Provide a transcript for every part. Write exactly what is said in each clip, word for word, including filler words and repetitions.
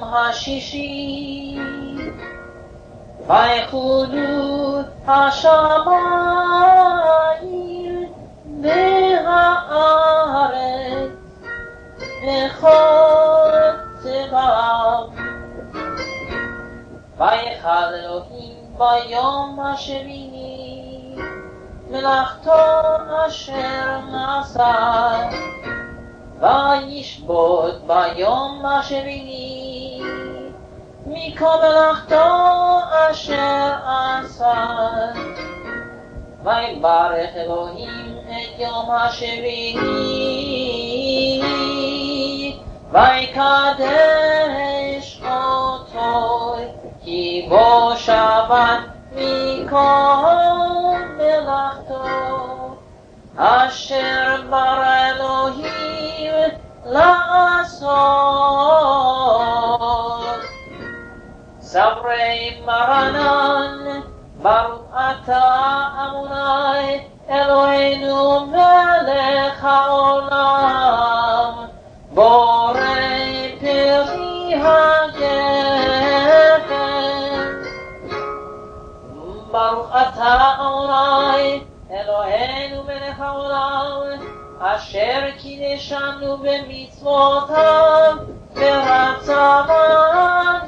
השישי ויחולו השמיים והארץ וכל צבאם. ויחל אלוהים ביום השביעי מלאכתו אשר נעשה, וישבות ביום השביעי מכל מלאכתו אשר עשה. ויברך אלוהים את יום השביעי ויקדש אותו, כי בו שבת מכל מלאכתו אשר ברא אלוהים לעשות. סברי מרנן, ברוך אתה אדוני אלוהינו מלך העולם, בורא פרי הגפן. ברוך אתה אדוני אלוהינו מלך העולם, אשר קידשנו במצוותיו ורצה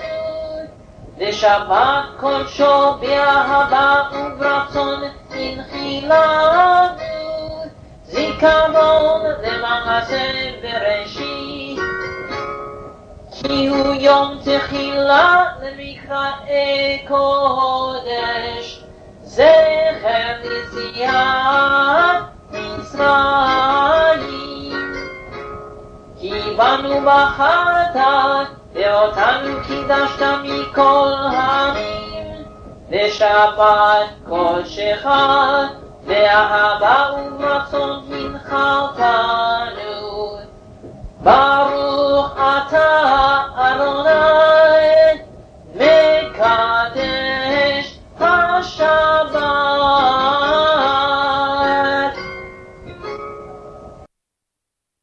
לשבת קודשו באהבה וברצון הנחילנו, זיכרון למעשה בראשית, כי הוא יום תחילה למקראי קודש, זכר ליציאת מצרים. כי בנו בחרת ואותנו קידשת מכל העמים, לשבת קודשך באהבה וברצון